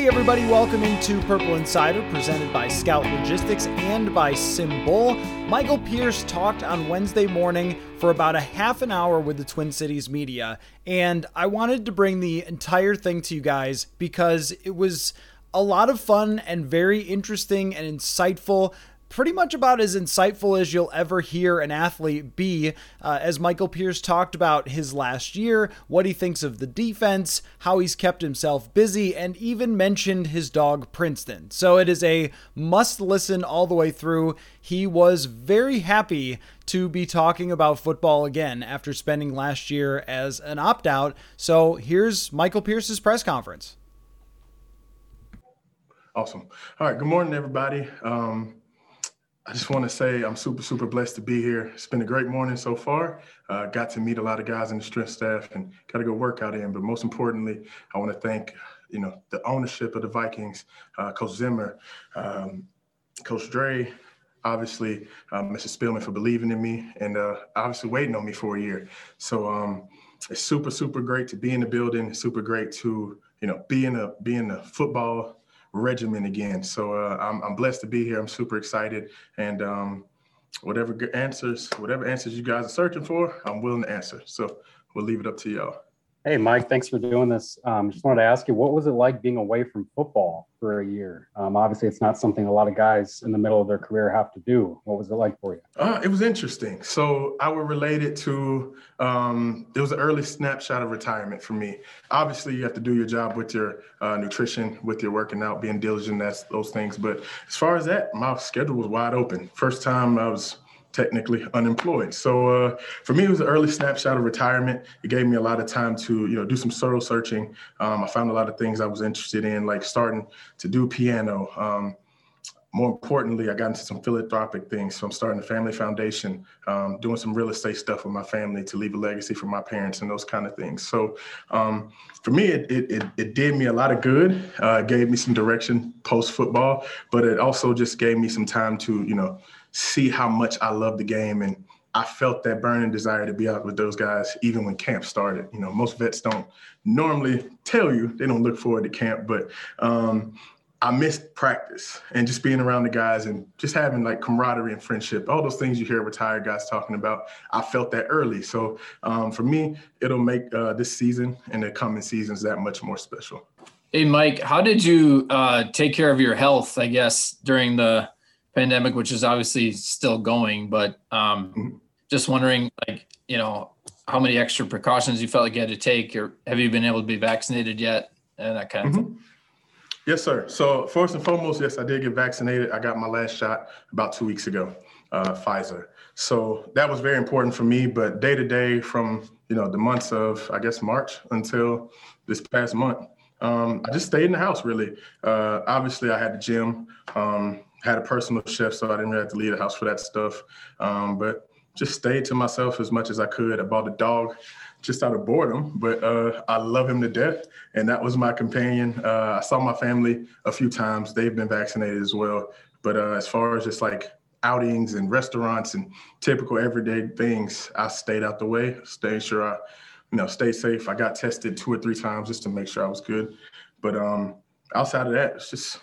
Hey everybody, welcome into Purple Insider, presented by Scout Logistics and by Symbol. Michael Pierce talked on Wednesday morning for about a half an hour with the Twin Cities media, and I wanted to bring the entire thing to you guys because it was a lot of fun and very interesting and insightful. Pretty much about as insightful as you'll ever hear an athlete be, as Michael Pierce talked about his last year, what he thinks of the defense, how he's kept himself busy, and even mentioned his dog Princeton. So it is a must listen all the way through. He was very happy to be talking about football again after spending last year as an opt-out. So here's Michael Pierce's press conference. Awesome. All right. Good morning, everybody. I just want to say I'm super blessed to be here. It's been a great morning so far. Got to meet a lot of guys in the strength staff and got to go work out in. But most importantly, I want to thank, the ownership of the Vikings, Coach Zimmer, Coach Dre, obviously, Mr. Spielman for believing in me and obviously waiting on me for a year. So it's super great to be in the building. It's super great to, be in a football regimen again. So I'm blessed to be here. I'm super excited, and whatever answers you guys are searching for, I'm willing to answer. So we'll leave it up to y'all. Hey, Mike, thanks for doing this. Just wanted to ask you, what was it like being away from football for a year? Obviously, it's not something a lot of guys in the middle of their career have to do. What was it like for you? It was interesting. So I would relate it to, it was an early snapshot of retirement for me. Obviously, you have to do your job with your nutrition, with your working out, being diligent, those things. But as far as that, my schedule was wide open. First time I was technically unemployed. So for me, it was an early snapshot of retirement. It gave me a lot of time to, do some soul searching. I found a lot of things I was interested in, like starting to do piano. More importantly, I got into some philanthropic things. So I'm starting a family foundation, doing some real estate stuff with my family to leave a legacy for my parents and those kind of things. So for me, it did me a lot of good. It gave me some direction post-football, but it also just gave me some time to, see how much I love the game. And I felt that burning desire to be out with those guys, even when camp started. Most vets don't normally tell you, they don't look forward to camp, but I missed practice and just being around the guys and just having like camaraderie and friendship, all those things you hear retired guys talking about. I felt that early. So for me, it'll make this season and the coming seasons that much more special. Hey, Mike, how did you take care of your health, I guess, during the pandemic, which is obviously still going, but just wondering, how many extra precautions you felt like you had to take, or have you been able to be vaccinated yet, and that kind of thing? Yes, sir. So first and foremost, yes, I did get vaccinated. I got my last shot about 2 weeks ago, Pfizer. So that was very important for me, but day to day from, the months of, I guess, March until this past month, I just stayed in the house, really. Obviously, I had the gym, had a personal chef, so I didn't really have to leave the house for that stuff. But just stayed to myself as much as I could. I bought a dog just out of boredom, but I love him to death, and that was my companion. I saw my family a few times. They've been vaccinated as well. But as far as just like outings and restaurants and typical everyday things, I stayed out the way, stayed sure I stay safe. I got tested 2 or 3 times just to make sure I was good. But outside of that, it's just,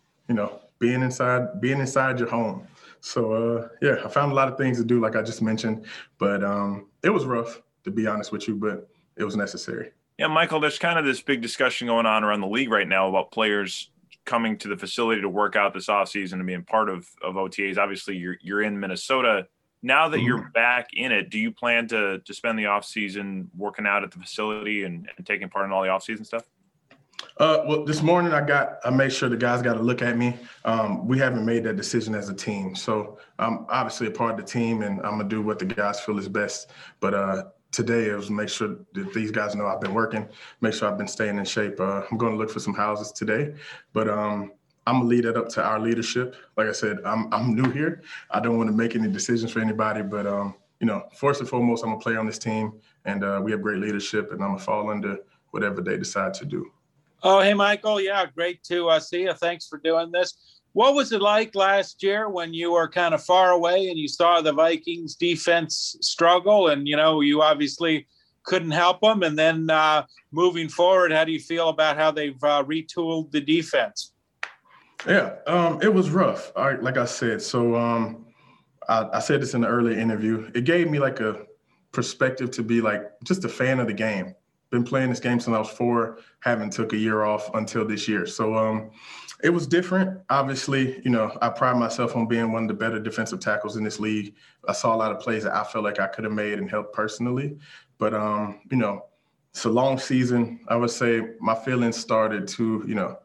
being inside your home. So, I found a lot of things to do, like I just mentioned, but it was rough, to be honest with you, but it was necessary. Yeah, Michael, there's kind of this big discussion going on around the league right now about players coming to the facility to work out this offseason and being part of OTAs. Obviously, you're in Minnesota. Now that you're back in it, do you plan to spend the offseason working out at the facility and taking part in all the offseason stuff? Well, this morning I made sure the guys got to look at me. We haven't made that decision as a team. So I'm obviously a part of the team, and I'm going to do what the guys feel is best. But today it was make sure that these guys know I've been working, make sure I've been staying in shape. I'm going to look for some houses today. But I'm going to lead that up to our leadership. Like I said, I'm new here. I don't want to make any decisions for anybody. But, first and foremost, I'm a player on this team, and we have great leadership, and I'm going to fall under whatever they decide to do. Oh, hey, Michael. Yeah, great to see you. Thanks for doing this. What was it like last year when you were kind of far away and you saw the Vikings defense struggle? And, you obviously couldn't help them. And then moving forward, how do you feel about how they've retooled the defense? Yeah, it was rough. Like I said, so I said this in the earlier interview. It gave me like a perspective to be like just a fan of the game. Been playing this game since I was 4, haven't took a year off until this year. So it was different. Obviously, I pride myself on being one of the better defensive tackles in this league. I saw a lot of plays that I felt like I could have made and helped personally. But, it's a long season. I would say my feelings started to,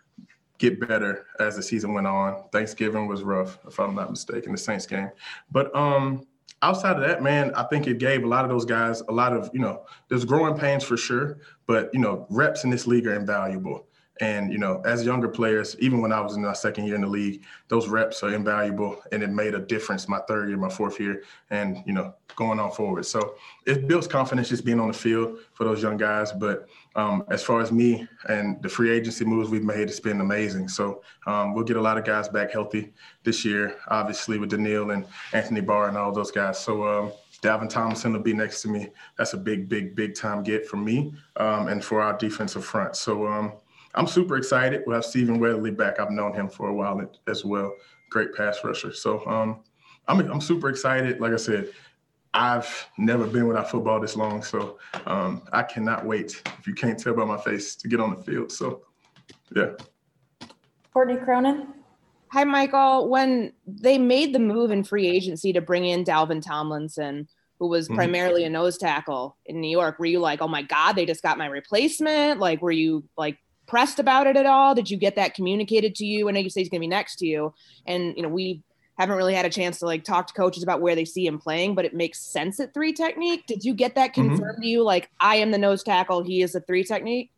get better as the season went on. Thanksgiving was rough, if I'm not mistaken, the Saints game. But outside of that, man, I think it gave a lot of those guys a lot of, there's growing pains for sure, but, reps in this league are invaluable. And, as younger players, even when I was in my second year in the league, those reps are invaluable, and it made a difference my third year, my fourth year, and, going on forward. So it builds confidence just being on the field for those young guys. But as far as me and the free agency moves we've made, it's been amazing. So we'll get a lot of guys back healthy this year, obviously with Daniil and Anthony Barr and all those guys. So Dalvin Tomlinson will be next to me. That's a big time get for me and for our defensive front. So I'm super excited. We'll have Stephen Weatherly back. I've known him for a while as well. Great pass rusher. So I'm super excited. Like I said, I've never been without football this long. So I cannot wait, if you can't tell by my face, to get on the field. So, yeah. Courtney Cronin. Hi, Michael. When they made the move in free agency to bring in Dalvin Tomlinson, who was primarily a nose tackle in New York, were you like, oh my God, they just got my replacement? Like, were you like pressed about it at all? Did you get that communicated to you? I know you say he's going to be next to you. And, we haven't really had a chance to like talk to coaches about where they see him playing, but it makes sense at 3 technique. Did you get that confirmed to you? Like, I am the nose tackle, he is a 3 technique?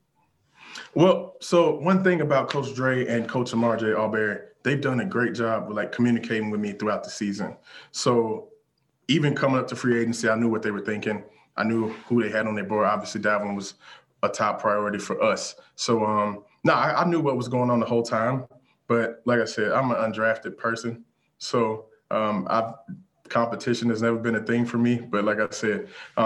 Well, so one thing about Coach Dre and Coach Amar J. Alberry, they've done a great job with like communicating with me throughout the season. So even coming up to free agency, I knew what they were thinking. I knew who they had on their board. Obviously, Dalvin was a top priority for us. So, I knew what was going on the whole time. But like I said, I'm an undrafted person. So competition has never been a thing for me. But like I said,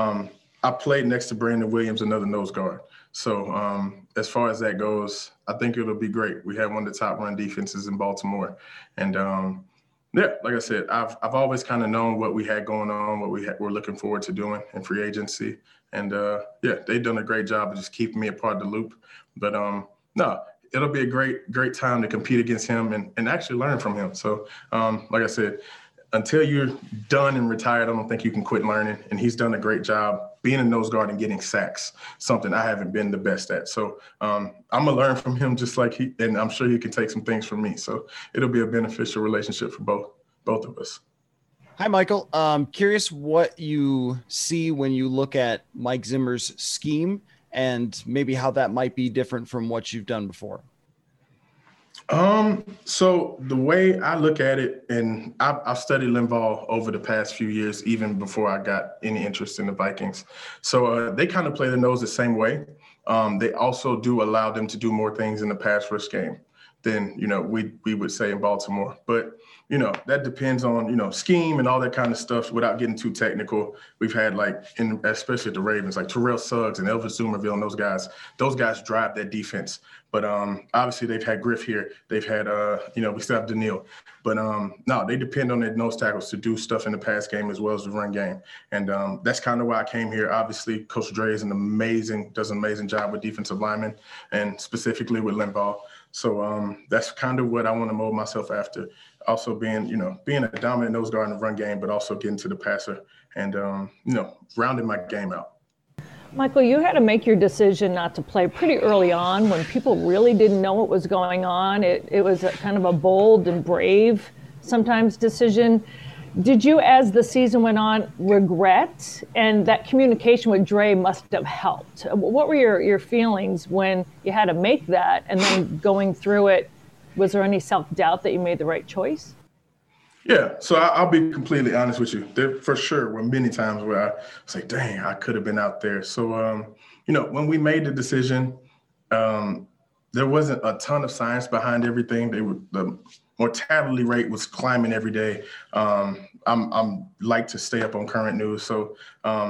I played next to Brandon Williams, another nose guard. So as far as that goes, I think it'll be great. We have one of the top run defenses in Baltimore. And like I said, I've always kind of known what we had going on, what we're looking forward to doing in free agency. And they've done a great job of just keeping me a part of the loop. But it'll be a great time to compete against him and actually learn from him. So like I said, until you're done and retired, I don't think you can quit learning. And he's done a great job being a nose guard and getting sacks, something I haven't been the best at. So I'm going to learn from him just like and I'm sure he can take some things from me. So it'll be a beneficial relationship for both of us. Hi, Michael. Curious what you see when you look at Mike Zimmer's scheme and maybe how that might be different from what you've done before. So the way I look at it, and I've studied Linval over the past few years, even before I got any interest in the Vikings. So they kind of play the nose the same way. They also do allow them to do more things in the pass rush game than, we would say in Baltimore. But, that depends on, scheme and all that kind of stuff without getting too technical. We've had especially at the Ravens, like Terrell Suggs and Elvis Zoomerville and those guys drive that defense. But obviously they've had Griff here. They've had, we still have Daniil. But they depend on their nose tackles to do stuff in the pass game as well as the run game. And that's kind of why I came here. Obviously, Coach Dre does an amazing job with defensive linemen and specifically with Linval. So that's kind of what I want to mold myself after. Also being a dominant nose guard in the run game, but also getting to the passer and, rounding my game out. Michael, you had to make your decision not to play pretty early on when people really didn't know what was going on. It was kind of a bold and brave sometimes decision. Did you, as the season went on, regret? And that communication with Dre must have helped. What were your feelings when you had to make that and then going through it? Was there any self-doubt that you made the right choice? Yeah, so I'll be completely honest with you. There for sure were many times where I was like, dang, I could have been out there. So, when we made the decision, there wasn't a ton of science behind everything. The mortality rate was climbing every day. I'm like to stay up on current news. So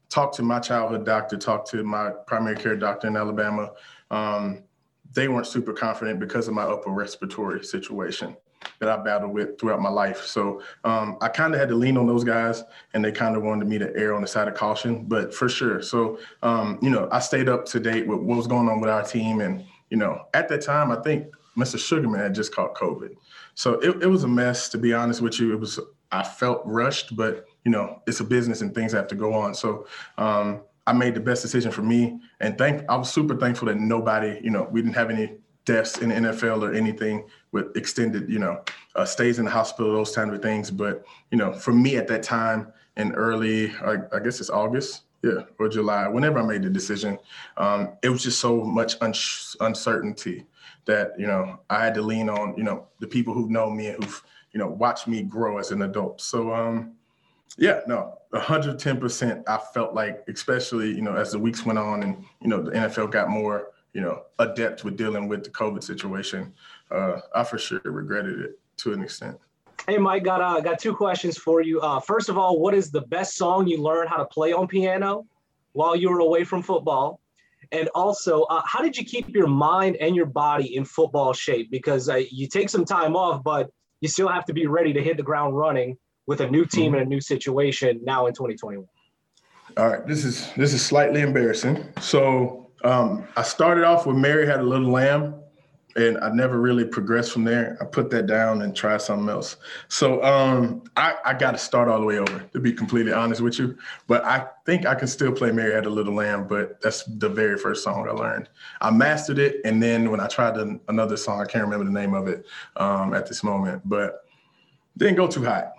talked to my childhood doctor, talked to my primary care doctor in Alabama. They weren't super confident because of my upper respiratory situation that I battled with throughout my life. So I kind of had to lean on those guys, and they kind of wanted me to err on the side of caution, but for sure. So, I stayed up to date with what was going on with our team. And, at that time, I think Mr. Sugarman had just caught COVID. So it was a mess, to be honest with you. I felt rushed, but, it's a business and things have to go on. So I made the best decision for me. And I was super thankful that nobody, we didn't have any deaths in the NFL or anything with extended, stays in the hospital, those kind of things. But, for me at that time in early, I guess it's August, or July, whenever I made the decision, it was just so much uncertainty that, I had to lean on, the people who know me and who've, watched me grow as an adult. So, 110%. I felt like, especially, as the weeks went on and, the NFL got more, adept with dealing with the COVID situation, I for sure regretted it to an extent. Hey, Mike, got two questions for you. First of all, what is the best song you learned how to play on piano while you were away from football? And also, how did you keep your mind and your body in football shape? Because you take some time off, but you still have to be ready to hit the ground running with a new team and a new situation now in 2021. All right, this is slightly embarrassing. So I started off with Mary Had a Little Lamb, and I never really progressed from there. I put that down and tried something else. So I got to start all the way over, to be completely honest with you. But I think I can still play Mary Had a Little Lamb, but that's the very first song I learned. I mastered it, and then when I tried another song, I can't remember the name of it at this moment, but didn't go too hot.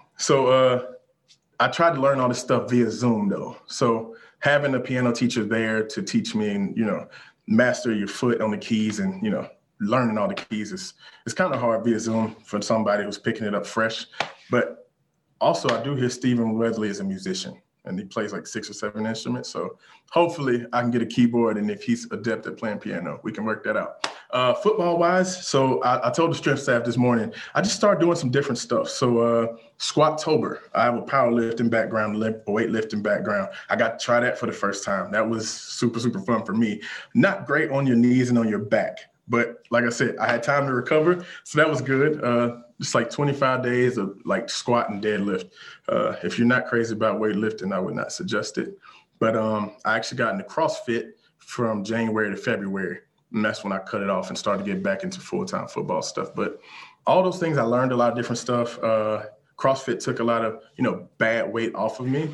So I tried to learn all this stuff via Zoom, though. So having a piano teacher there to teach me and, master your foot on the keys and, learning all the keys is kind of hard via Zoom for somebody who's picking it up fresh. But also I do hear Stephen Wesley is a musician, and he plays like 6 or 7 instruments. So hopefully I can get a keyboard, and if he's adept at playing piano, we can work that out. Football wise, so I told the strength staff this morning, I just started doing some different stuff. So Squattober, I have a powerlifting background, a weightlifting background. I got to try that for the first time. That was super, super fun for me. Not great on your knees and on your back, but like I said, I had time to recover. So that was good. It's like 25 days of like squat and deadlift. If you're not crazy about weightlifting, I would not suggest it. But I actually got into CrossFit from January to February. And that's when I cut it off and started to get back into full-time football stuff. But all those things, I learned a lot of different stuff. CrossFit took a lot of, bad weight off of me.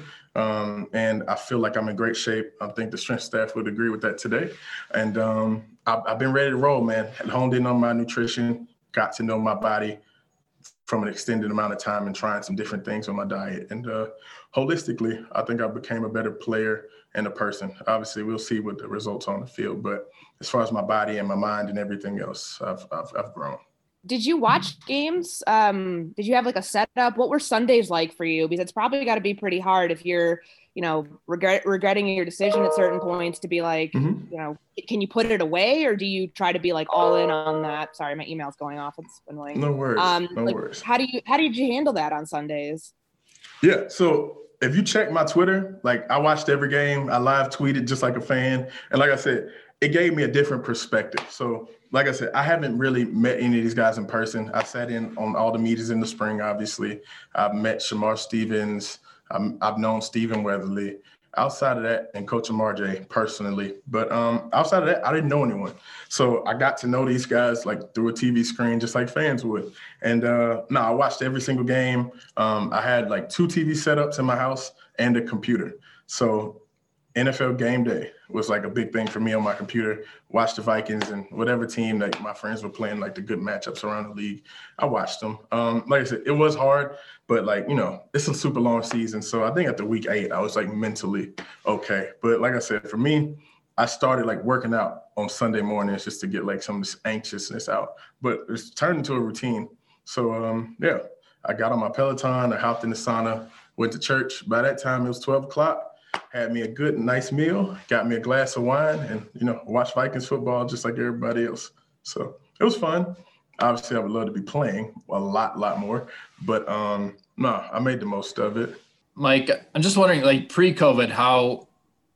And I feel like I'm in great shape. I think the strength staff would agree with that today. And I've been ready to roll, man. Honed in on my nutrition, got to know my body from an extended amount of time and trying some different things on my diet. And holistically, I think I became a better player and a person. Obviously, we'll see what the results on the field. But as far as my body and my mind and everything else, I've grown. Did you watch games? Did you have like a setup? What were Sundays like for you? Because it's probably got to be pretty hard if you're, regretting your decision at certain points to be like, can you put it away, or do you try to be like all in on that? Sorry, my email's going off. It's annoying. No worries. No worries. How did you handle that on Sundays? Yeah. So if you check my Twitter, like I watched every game. I live tweeted just like a fan. And like I said, it gave me a different perspective. So like I said, I haven't really met any of these guys in person. I sat in on all the meetings in the spring, obviously. I've met Shamar Stevens. I've known Stephen Weatherly. Outside of that, and Coach Amarje personally. But outside of that, I didn't know anyone. So I got to know these guys like through a TV screen, just like fans would. And I watched every single game. I had like 2 TV setups in my house and a computer. So NFL Game Day was like a big thing for me on my computer. Watch the Vikings and whatever team that my friends were playing, like the good matchups around the league. I watched them. Like I said, it was hard, but it's a super long season. So I think after week 8, I was like mentally okay. But like I said, for me, I started like working out on Sunday mornings just to get like some of this anxiousness out. But it's turned into a routine. So I got on my Peloton, I hopped in the sauna, went to church. By that time, it was 12 o'clock. Had me a good, nice meal, got me a glass of wine, and, watched Vikings football just like everybody else. So it was fun. Obviously, I would love to be playing a lot more. But, I made the most of it. Mike, I'm just wondering, like pre-COVID, how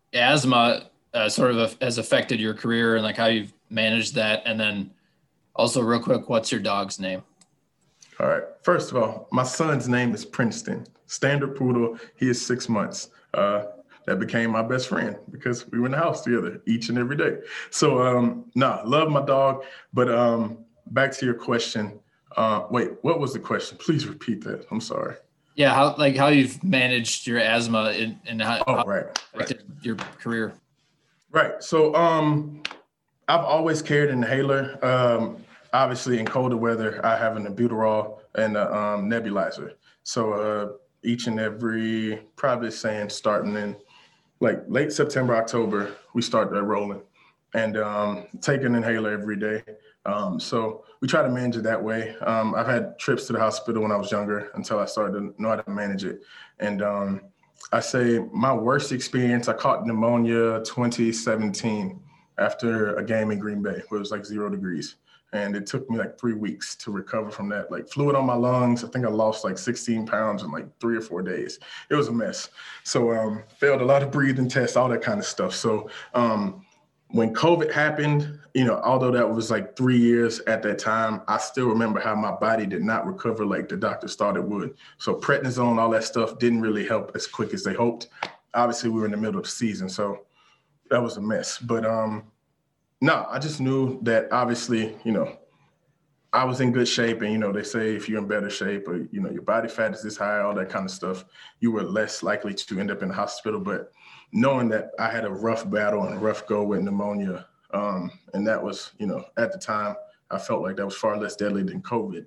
asthma sort of has affected your career and like how you've managed that. And then also real quick, what's your dog's name? All right. First of all, my son's name is Princeton. Standard poodle. He is 6 months. That became my best friend because we were in the house together each and every day. So, love my dog. But back to your question. Wait, what was the question? Please repeat that. I'm sorry. Yeah, how you've managed your asthma and how affected your career. Right. So I've always carried an inhaler. Obviously, in colder weather, I have an albuterol and a nebulizer. So each and every, probably saying starting in like late September, October, we start that rolling and take an inhaler every day. So we try to manage it that way. I've had trips to the hospital when I was younger until I started to know how to manage it. And I say my worst experience, I caught pneumonia 2017 after a game in Green Bay where it was like 0 degrees. And it took me like 3 weeks to recover from that, like fluid on my lungs. I think I lost like 16 pounds in like 3 or 4 days. It was a mess. So failed a lot of breathing tests, all that kind of stuff. So when COVID happened, although that was like 3 years at that time, I still remember how my body did not recover like the doctors thought it would. So prednisone, all that stuff didn't really help as quick as they hoped. Obviously, we were in the middle of the season, so that was a mess. But no, I just knew that obviously, I was in good shape. And, they say if you're in better shape or, your body fat is this high, all that kind of stuff, you were less likely to end up in the hospital. But knowing that I had a rough battle and a rough go with pneumonia, and that was, at the time, I felt like that was far less deadly than COVID.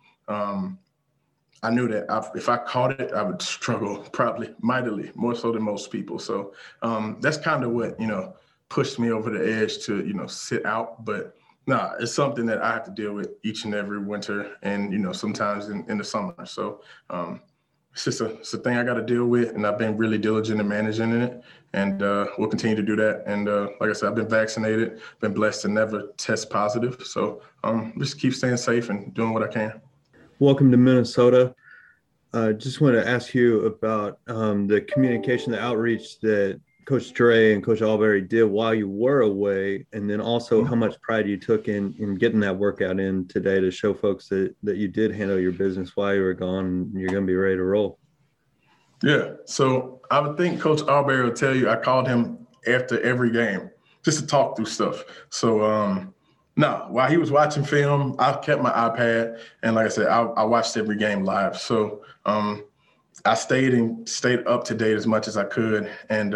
I knew that if I caught it, I would struggle probably mightily, more so than most people. So that's kind of what, pushed me over the edge to, sit out. But it's something that I have to deal with each and every winter and, sometimes in the summer. So it's just it's a thing I got to deal with. And I've been really diligent in managing it. And we'll continue to do that. And like I said, I've been vaccinated, been blessed to never test positive. So just keep staying safe and doing what I can. Welcome to Minnesota. Just want to ask you about the communication, the outreach that Coach Dre and Coach Alberry did while you were away, and then also how much pride you took in getting that workout in today to show folks that you did handle your business while you were gone and you're going to be ready to roll. Yeah, so I would think Coach Alberry will tell you I called him after every game just to talk through stuff. So, while he was watching film, I kept my iPad, and like I said, I watched every game live. So I stayed up to date as much as I could, and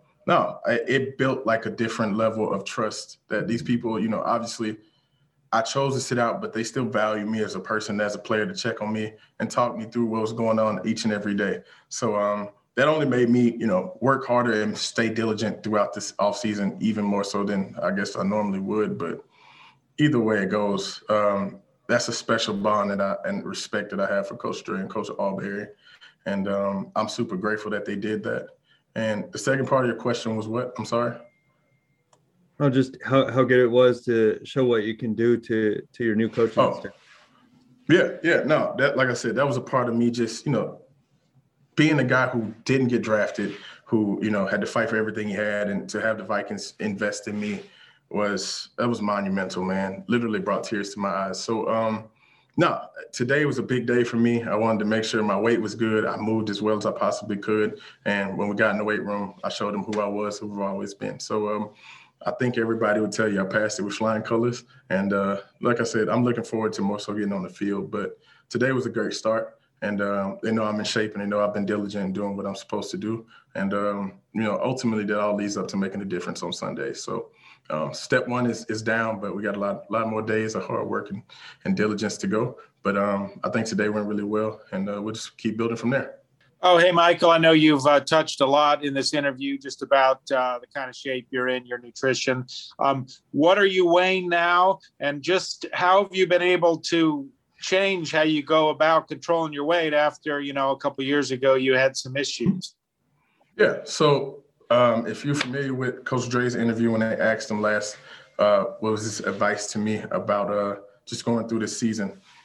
it built like a different level of trust that these people, obviously I chose to sit out, but they still value me as a person, as a player, to check on me and talk me through what was going on each and every day. So that only made me, work harder and stay diligent throughout this offseason, even more so than I guess I normally would. But either way it goes, that's a special bond and respect that I have for Coach Dre and Coach Alberry. And I'm super grateful that they did that. And the second part of your question was what? I'm sorry. Oh, just how good it was to show what you can do to your new coaching staff. Yeah. No, that, like I said, that was a part of me just, being a guy who didn't get drafted, who, had to fight for everything he had, and to have the Vikings invest in me was monumental, man. Literally brought tears to my eyes. So, today was a big day for me. I wanted to make sure my weight was good. I moved as well as I possibly could. And when we got in the weight room, I showed them who I was, who I've always been. So I think everybody would tell you I passed it with flying colors. And like I said, I'm looking forward to more so getting on the field. But today was a great start. And they know I'm in shape, and they know I've been diligent in doing what I'm supposed to do. And, ultimately that all leads up to making a difference on Sunday. So step one is down, but we got a lot more days of hard work and diligence to go. But I think today went really well, and we'll just keep building from there. Oh, hey, Michael, I know you've touched a lot in this interview just about the kind of shape you're in, your nutrition. What are you weighing now? And just how have you been able to change how you go about controlling your weight after, a couple of years ago you had some issues? Yeah. So if you're familiar with Coach Dre's interview when they asked him last, what was his advice to me about just going through this season?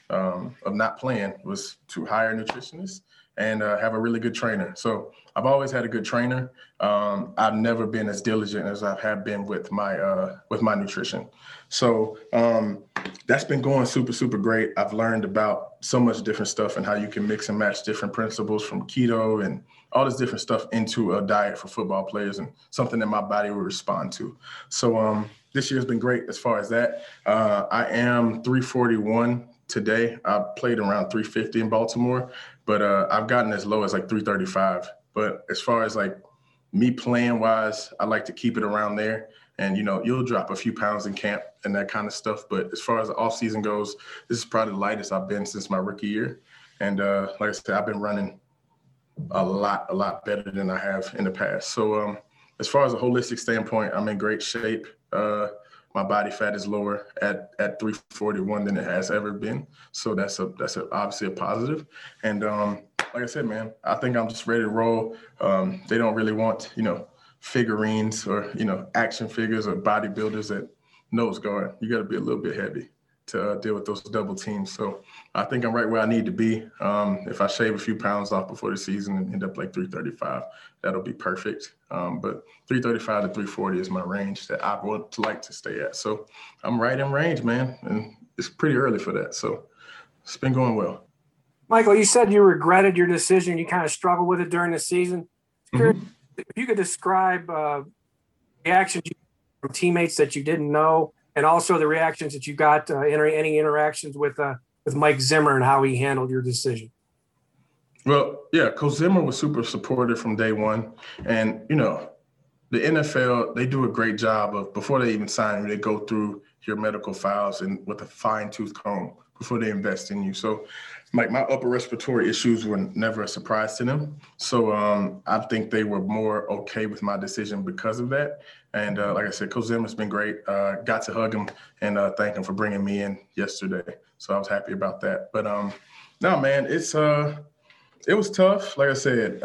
of not playing was to hire a nutritionist and have a really good trainer. So I've always had a good trainer. I've never been as diligent as I have been with my nutrition. So that's been going super, super great. I've learned about so much different stuff and how you can mix and match different principles from keto and all this different stuff into a diet for football players and something that my body will respond to. So this year's been great as far as that. I am 341 today. I played around 350 in Baltimore, but I've gotten as low as like 335. But as far as like me playing wise, I like to keep it around there. And, you'll drop a few pounds in camp and that kind of stuff. But as far as the off season goes, this is probably the lightest I've been since my rookie year. And like I said, I've been running a lot better than I have in the past. So as far as a holistic standpoint, I'm in great shape. My body fat is lower at 341 than it has ever been. So that's obviously a positive. And like I said, man, I think I'm just ready to roll. They don't really want, figurines or, action figures or bodybuilders at nose guard. You got to be a little bit heavy to deal with those double teams. So I think I'm right where I need to be. If I shave a few pounds off before the season and end up like 335, that'll be perfect. But 335 to 340 is my range that I would like to stay at. So I'm right in range, man. And it's pretty early for that. So it's been going well. Michael, you said you regretted your decision. You kind of struggled with it during the season. If you could describe reactions from teammates that you didn't know, and also the reactions that you got any interactions with Mike Zimmer and how he handled your decision. Well, yeah, Coach Zimmer was super supportive from day one. And, the NFL, they do a great job of, before they even sign you, they go through your medical files and with a fine-tooth comb before they invest in you. So my upper respiratory issues were never a surprise to them. So I think they were more okay with my decision because of that. And like I said, Coach Zimmer's been great. Got to hug him and thank him for bringing me in yesterday. So I was happy about that. But no, man, it was tough. Like I said,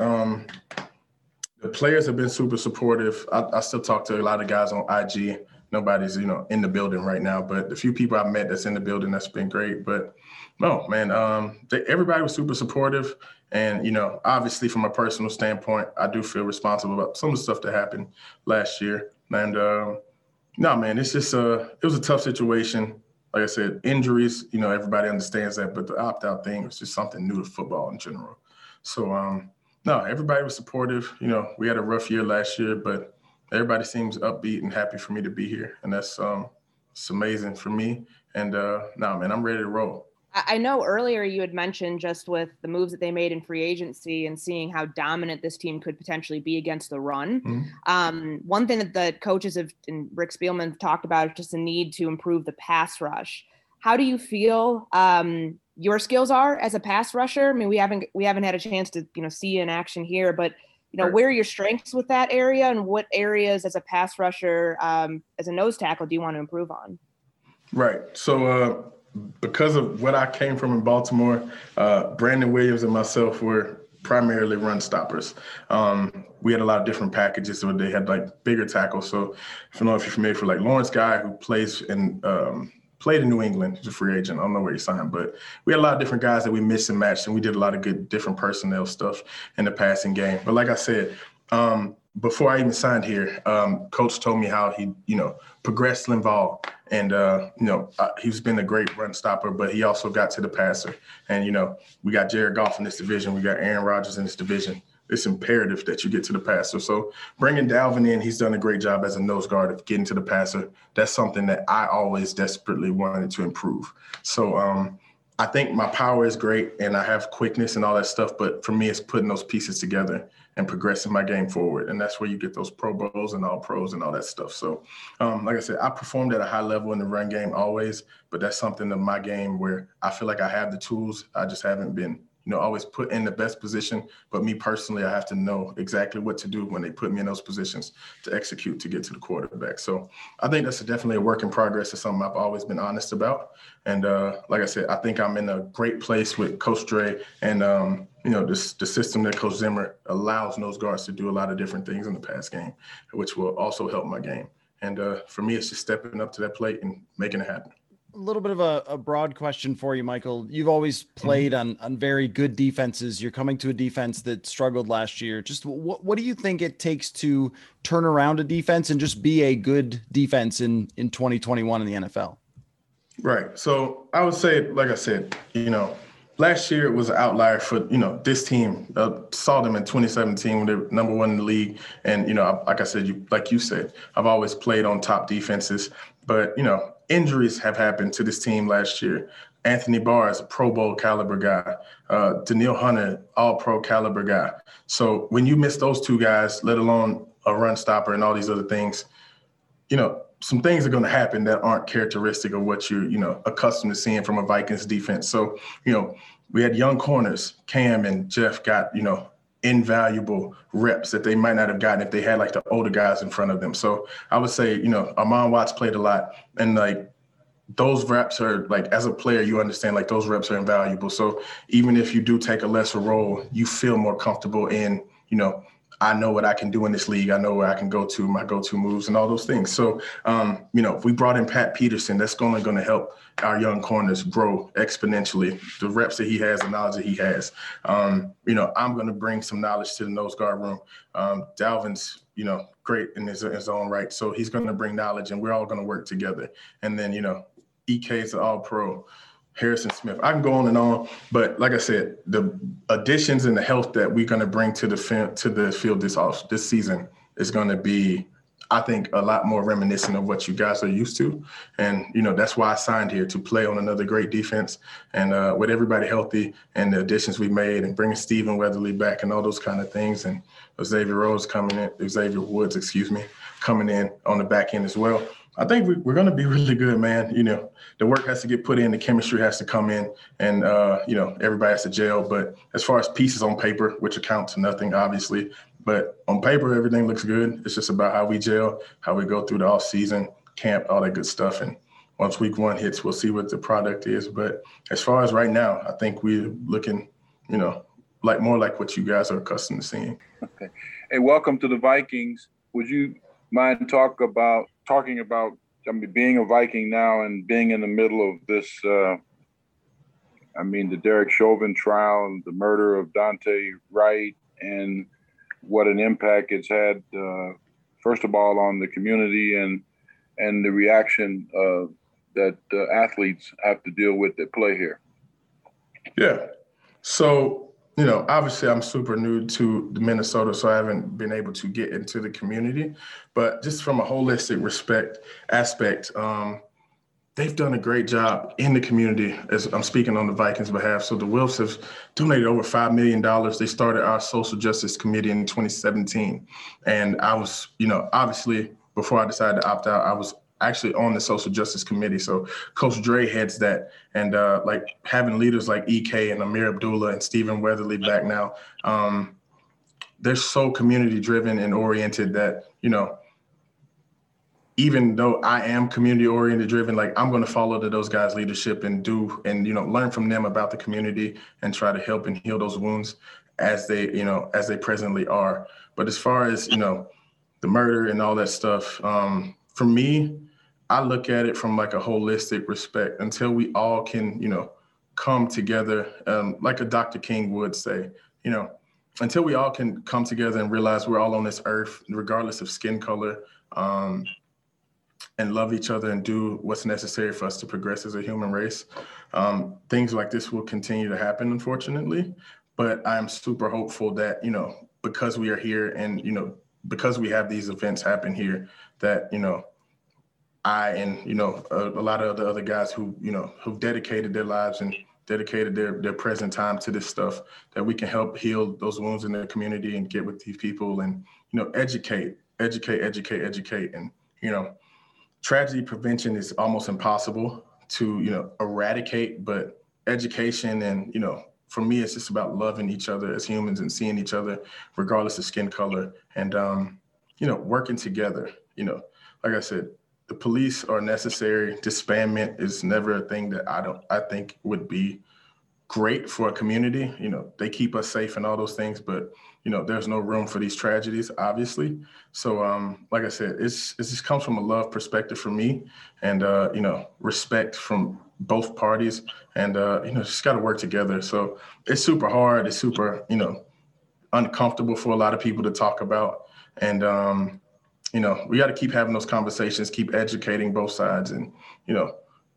the players have been super supportive. I still talk to a lot of guys on IG. Nobody's, in the building right now, but the few people I've met that's in the building, that's been great. But no, man, everybody was super supportive. And, obviously from a personal standpoint, I do feel responsible about some of the stuff that happened last year. And no, man, it's just it was a tough situation. Like I said, injuries, everybody understands that, but the opt-out thing was just something new to football in general. So, no, everybody was supportive. We had a rough year last year, but everybody seems upbeat and happy for me to be here. And that's it's amazing for me. And no, man, I'm ready to roll. I know earlier you had mentioned just with the moves that they made in free agency and seeing how dominant this team could potentially be against the run. Mm-hmm. One thing that the coaches have, and Rick Spielman have talked about is just the need to improve the pass rush. How do you feel your skills are as a pass rusher? I mean, we haven't had a chance to, see you in action here, but where are your strengths with that area, and what areas as a pass rusher, as a nose tackle, do you want to improve on? Right. So because of what I came from in Baltimore, Brandon Williams and myself were primarily run stoppers. We had a lot of different packages where they had like bigger tackles. So I don't know if you're familiar with like Lawrence Guy, who plays in played in New England. He's a free agent. I don't know where he signed, but we had a lot of different guys that we mixed and matched, and we did a lot of good different personnel stuff in the passing game. But like I said, before I even signed here, Coach told me how he, progressed Linval, and he's been a great run stopper, but he also got to the passer. And we got Jared Goff in this division, we got Aaron Rodgers in this division. It's imperative that you get to the passer. So bringing Dalvin in, he's done a great job as a nose guard of getting to the passer. That's something that I always desperately wanted to improve. So I think my power is great and I have quickness and all that stuff, but for me, it's putting those pieces together and progressing my game forward. And that's where you get those Pro Bowls and all pros and all that stuff. So like I said, I performed at a high level in the run game always, but that's something in my game where I feel like I have the tools. I just haven't been always put in the best position. But me personally, I have to know exactly what to do when they put me in those positions to execute to get to the quarterback. So I think that's definitely a work in progress. It's something I've always been honest about. And like I said, I think I'm in a great place with Coach Dre and, the system that Coach Zimmer allows nose guards to do a lot of different things in the pass game, which will also help my game. And for me, it's just stepping up to that plate and making it happen. A little bit of a broad question for you, Michael. You've always played on very good defenses. You're coming to a defense that struggled last year. Just what do you think it takes to turn around a defense and just be a good defense in 2021 in the NFL? Right. So I would say, like I said, last year it was an outlier for, this team. Saw them in 2017 when they were number one in the league. And, like I said, like you said, I've always played on top defenses. But, injuries have happened to this team last year. Anthony Barr is a Pro Bowl caliber guy. Danielle Hunter, all-pro caliber guy. So when you miss those two guys, let alone a run stopper and all these other things, some things are going to happen that aren't characteristic of what you're, accustomed to seeing from a Vikings defense. So, we had young corners. Cam and Jeff got, invaluable reps that they might not have gotten if they had like the older guys in front of them. So I would say, Armon Watts played a lot, and like those reps are like, as a player, you understand like those reps are invaluable. So even if you do take a lesser role, you feel more comfortable in, I know what I can do in this league. I know where I can go to, my go-to moves and all those things. So, if we brought in Pat Peterson, that's only going to help our young corners grow exponentially. The reps that he has, the knowledge that he has. I'm going to bring some knowledge to the nose guard room. Dalvin's, great in his own right. So he's going to bring knowledge, and we're all going to work together. And then, EK is an all-pro. Harrison Smith. I can go on and on, but like I said, the additions and the health that we're going to bring to the field this season is going to be, I think, a lot more reminiscent of what you guys are used to. And, that's why I signed here, to play on another great defense. And with everybody healthy and the additions we made and bringing Stephen Weatherly back and all those kind of things, and Xavier Woods coming in on the back end as well. I think we're going to be really good, man. The work has to get put in, the chemistry has to come in, and, everybody has to gel. But as far as pieces on paper, which account to nothing, obviously, but on paper, everything looks good. It's just about how we gel, how we go through the off season, camp, all that good stuff. And once week one hits, we'll see what the product is. But as far as right now, I think we're looking, like more like what you guys are accustomed to seeing. Okay. Hey, welcome to the Vikings. Would you mind talking about being a Viking now and being in the middle of this, the Derek Chauvin trial and the murder of Dante Wright, and what an impact it's had, first of all, on the community and the reaction that athletes have to deal with that play here? Yeah. So, obviously I'm super new to Minnesota, so I haven't been able to get into the community. But just from a holistic aspect, they've done a great job in the community, as I'm speaking on the Vikings' behalf. So the Wilfs have donated over $5 million. They started our social justice committee in 2017. And I was, obviously, before I decided to opt out, I was actually on the social justice committee. So Coach Dre heads that. And like having leaders like EK and Amir Abdullah and Stephen Weatherly back now, they're so community driven and oriented that, even though I am community oriented driven, like I'm going to follow those guys' leadership and learn from them about the community and try to help and heal those wounds as they presently are. But as far as, the murder and all that stuff, for me, I look at it from like a holistic respect until we all can, come together, like a Dr. King would say, until we all can come together and realize we're all on this earth, regardless of skin color, and love each other and do what's necessary for us to progress as a human race. Things like this will continue to happen, unfortunately, but I'm super hopeful that, because we are here and, because we have these events happen here, that, I and, a lot of the other guys who, who've dedicated their lives and dedicated their present time to this stuff, that we can help heal those wounds in the community and get with these people and, educate. And, tragedy prevention is almost impossible to, eradicate, but education and, for me, it's just about loving each other as humans and seeing each other regardless of skin color and, working together. Like I said, the police are necessary. Disbandment is never a thing that I think would be great for a community. You know, they keep us safe and all those things, but you know, there's no room for these tragedies, obviously. So, like I said, it just comes from a love perspective for me, and you know, respect from both parties, and you know, just got to work together. So it's super hard. It's super, you know, uncomfortable for a lot of people to talk about, and you know, we got to keep having those conversations, keep educating both sides, and you know,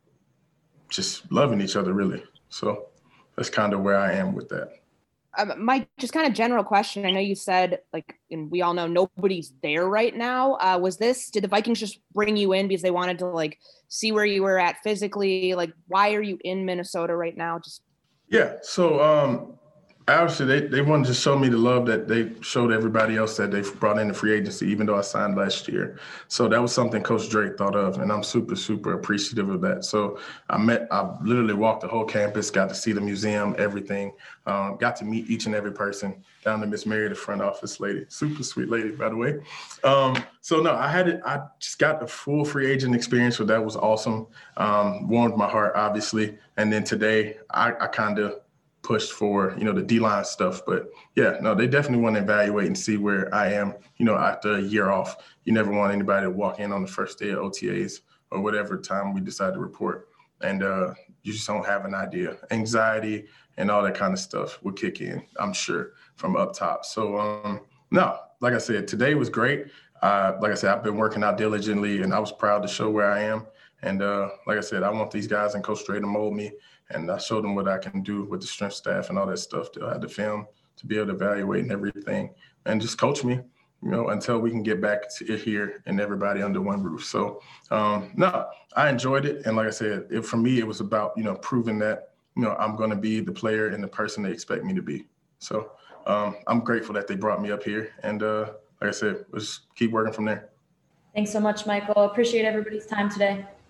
just loving each other, really. So that's kind of where I am with that. Mike, just kind of general question. I know you said, like, and we all know nobody's there right now. Did the Vikings just bring you in because they wanted to like see where you were at physically? Like, why are you in Minnesota right now? Yeah. So obviously they wanted to show me the love that they showed everybody else that they've brought in the free agency, even though I signed last year. So that was something Coach Drake thought of, and I'm super, super appreciative of that. So I literally walked the whole campus, got to see the museum, everything, got to meet each and every person, down to Miss Mary, the front office lady, super sweet lady, by the way. So no, I just got the full free agent experience, so that was awesome. Warmed my heart, obviously. And then today I kind of pushed for, you know, the D-line stuff. But yeah, no, they definitely want to evaluate and see where I am, you know, after a year off. You never want anybody to walk in on the first day of OTAs or whatever time we decide to report, and you just don't have an idea. Anxiety and all that kind of stuff will kick in, I'm sure, from up top. So no, like I said, today was great. Like I said, I've been working out diligently, and I was proud to show where I am. And like I said, I want these guys and Coach Dre to mold me, and I showed them what I can do with the strength staff and all that stuff. They'll have the film to be able to evaluate and everything, and just coach me, you know, until we can get back to here and everybody under one roof. So no, I enjoyed it. And like I said, for me, it was about, you know, proving that, you know, I'm going to be the player and the person they expect me to be. So I'm grateful that they brought me up here. And like I said, let's keep working from there. Thanks so much, Michael. Appreciate everybody's time today.